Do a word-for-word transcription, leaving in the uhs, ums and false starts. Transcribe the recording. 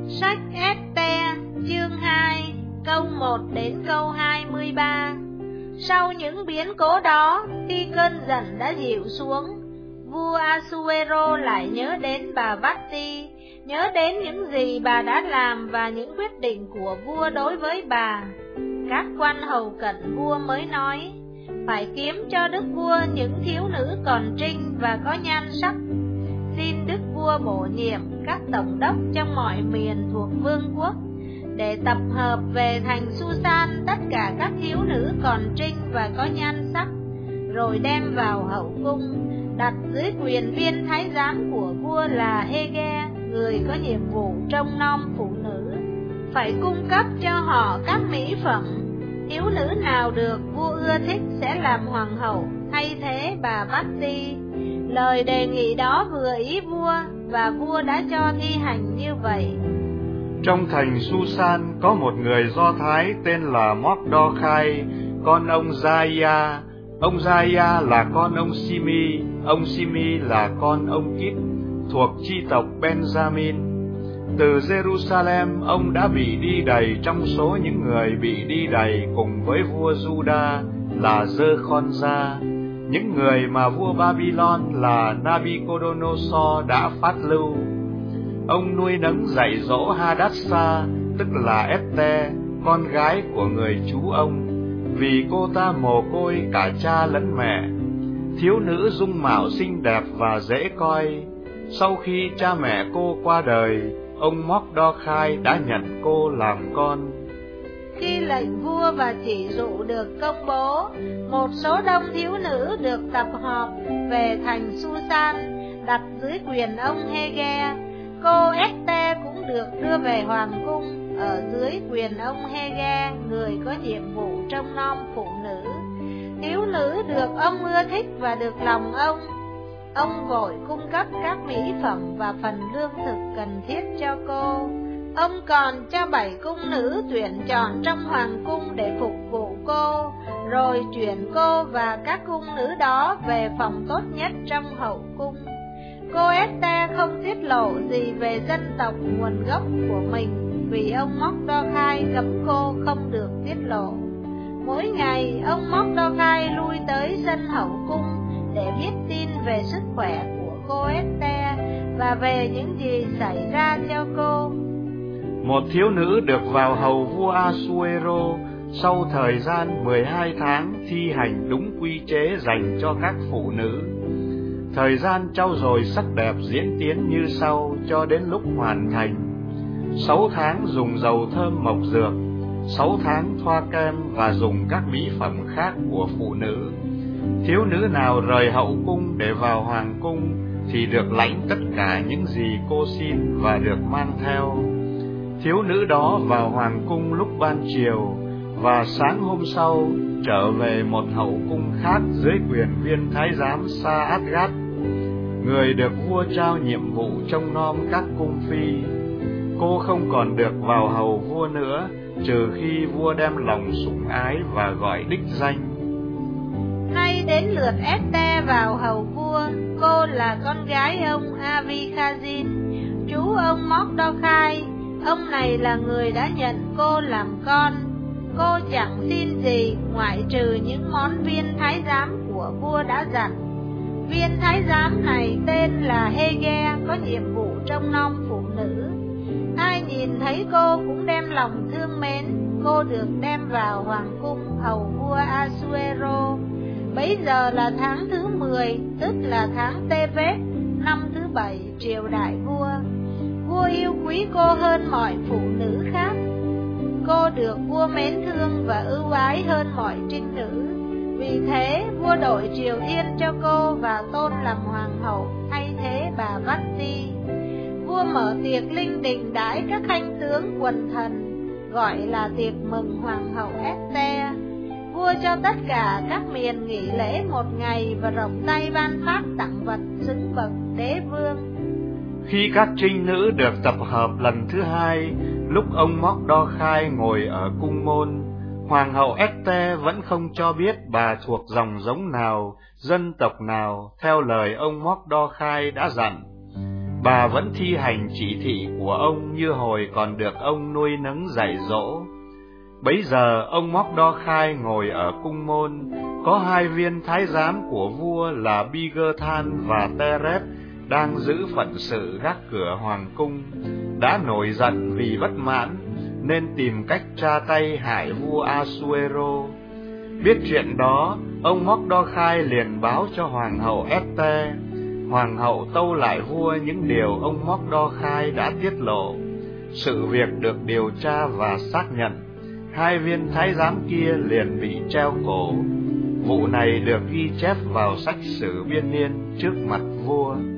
Sách Ét-te chương hai câu một đến câu hai mươi ba. Sau những biến cố đó, khi cơn giận đã dịu xuống, vua Asuero lại nhớ đến bà Vashti, nhớ đến những gì bà đã làm và những quyết định của vua đối với bà. Các quan hầu cận vua mới nói, phải kiếm cho đức vua những thiếu nữ còn trinh và có nhan sắc. Xin đức vua bổ nhiệm các tổng đốc trong mọi miền thuộc vương quốc, để tập hợp về thành Susan tất cả các thiếu nữ còn trinh và có nhan sắc, rồi đem vào hậu cung, đặt dưới quyền viên thái giám của vua là Hê-ge, người có nhiệm vụ trông nom phụ nữ. Phải cung cấp cho họ các mỹ phẩm. Thiếu nữ nào được vua ưa thích sẽ làm hoàng hậu thay thế bà Vashti. Lời đề nghị đó vừa ý vua, và vua đã cho thi hành như vậy. Trong thành Susan có một người Do Thái tên là Mordecai, con ông Gia-ia. Ông Gia-ia là con ông Simi, ông Simi là con ông Kít, thuộc chi tộc Benjamin. Từ Jerusalem, ông đã bị đi đầy trong số những người bị đi đầy cùng với vua Juda là Giê-khon-gia, những người mà vua Babylon là Nabucodonosor đã phát lưu. Ông nuôi nấng dạy dỗ Hadassah, tức là Ét-te, con gái của người chú ông, vì cô ta mồ côi cả cha lẫn mẹ, thiếu nữ dung mạo xinh đẹp và dễ coi. Sau khi cha mẹ cô qua đời, ông Mordecai đã nhận cô làm con. Khi lệnh vua và chỉ dụ được công bố, một số đông thiếu nữ được tập hợp về thành Susan, đặt dưới quyền ông Hê-ge. Cô Ét-te cũng được đưa về hoàng cung, ở dưới quyền ông Hê-ge, người có nhiệm vụ trông nom phụ nữ. Thiếu nữ được ông ưa thích và được lòng ông. Ông vội cung cấp các mỹ phẩm và phần lương thực cần thiết cho cô. Ông còn cho bảy cung nữ tuyển chọn trong hoàng cung để phục vụ cô, rồi chuyển cô và các cung nữ đó về phòng tốt nhất trong hậu cung. Cô Ét-te không tiết lộ gì về dân tộc nguồn gốc của mình, vì ông Mordecai cấm cô không được tiết lộ. Mỗi ngày, ông Mordecai lui tới sân hậu cung để biết tin về sức khỏe của cô Ét-te và về những gì xảy ra cho cô. Một thiếu nữ được vào hầu vua Asuero sau thời gian mười hai tháng thi hành đúng quy chế dành cho các phụ nữ. Thời gian trau dồi sắc đẹp diễn tiến như sau cho đến lúc hoàn thành: sáu tháng dùng dầu thơm mộc dược, sáu tháng thoa kem và dùng các mỹ phẩm khác của phụ nữ. Thiếu nữ nào rời hậu cung để vào hoàng cung thì được lãnh tất cả những gì cô xin và được mang theo. Thiếu nữ đó vào hoàng cung lúc ban chiều, và sáng hôm sau trở về một hậu cung khác dưới quyền viên thái giám Sa-át-gát, người được vua trao nhiệm vụ trông nom các cung phi. Cô không còn được vào hầu vua nữa, trừ khi vua đem lòng sủng ái và gọi đích danh. Nay đến lượt Ét-te vào hầu vua. Cô là con gái ông Avi-khazin, chú ông Mordecai. Ông này là người đã nhận cô làm con. Cô chẳng xin gì ngoại trừ những món viên thái giám của vua đã dặn. Viên thái giám này tên là Hê-ge, có nhiệm vụ trông nom phụ nữ. Ai nhìn thấy cô cũng đem lòng thương mến. Cô được đem vào hoàng cung hầu vua Asuero. Bấy giờ là tháng thứ mười, tức là tháng Tê-vết, năm thứ bảy triều đại vua. Vua yêu quý cô hơn mọi phụ nữ khác. Cô được vua mến thương và ưu ái hơn mọi trinh nữ. Vì thế vua đổi triều thiên cho cô và tôn làm hoàng hậu thay thế bà Vashti. Vua mở tiệc linh đình đãi các khanh tướng quần thần, gọi là tiệc mừng hoàng hậu Ét-te. Vua cho tất cả các miền nghỉ lễ một ngày và rộng tay ban phát tặng vật xứng bậc đế vương. Khi các trinh nữ được tập hợp lần thứ hai, lúc ông Mordecai ngồi ở cung môn, hoàng hậu Ét-te vẫn không cho biết bà thuộc dòng giống nào, dân tộc nào, theo lời ông Mordecai đã dặn. bà vẫn thi hành chỉ thị của ông như hồi còn được ông nuôi nấng dạy dỗ. Bấy giờ ông Móc-đo-khai ngồi ở cung môn, có hai viên thái giám của vua là Bi-gơ-than và Te-rép đang giữ phận sự gác cửa hoàng cung, đã nổi giận vì bất mãn nên tìm cách tra tay hại vua Asuero. Biết chuyện đó, ông Móc-đo-khai liền báo cho hoàng hậu Ét-tê. Hoàng hậu tâu lại vua những điều ông Móc-đo-khai đã tiết lộ. Sự việc được điều tra và xác nhận. Hai viên thái giám kia liền bị treo cổ. Vụ này được ghi chép vào sách sử Biên Niên trước mặt vua.